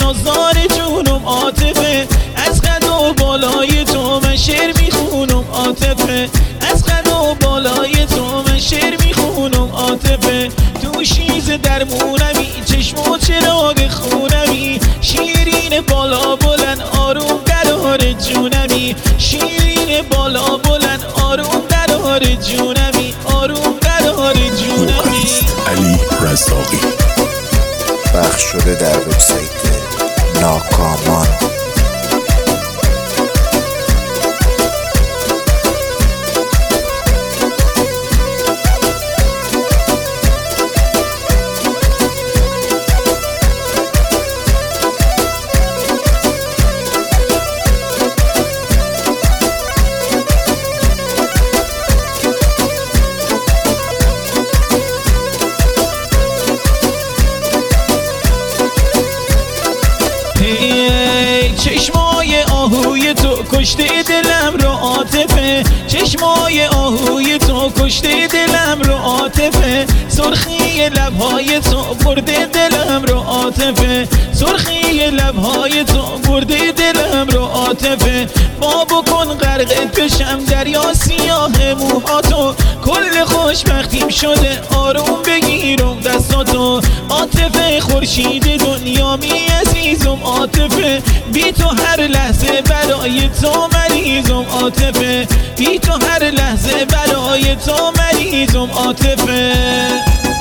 آزار جونم عاطفه، از قد و بالای تو من شعر میخونم عاطفه، از قد و بالای تو من شعر میخونم عاطفه. تو شیز درمونمی، چشم و چراغ خونمی، شیرین بالا بلند آروم قرار جونمی، شیرین بالا بلند آروم قرار جونمی، آروم قرار جونمی. علی رزاقی پخش شده در وبسایت ناکامان. چشمای آهوی تو کشته دلم رو عاطفه، چشمای آهوی تو کشته دلم رو عاطفه، سرخی لبهای تو برده دلم رو عاطفه، سرخی لبهای تو برده دلم رو عاطفه. با بکن غرقت بشم دریا سیاه موهاتو، کل خوشبختیم شده آروم بگیرم دستاتو، عاطفه خورشید دنیامی عزیزم عاطفه، بی تو هر لحظه برای تو مریضم عاطفه، بی تو هر لحظه برای تو مریضم عاطفه.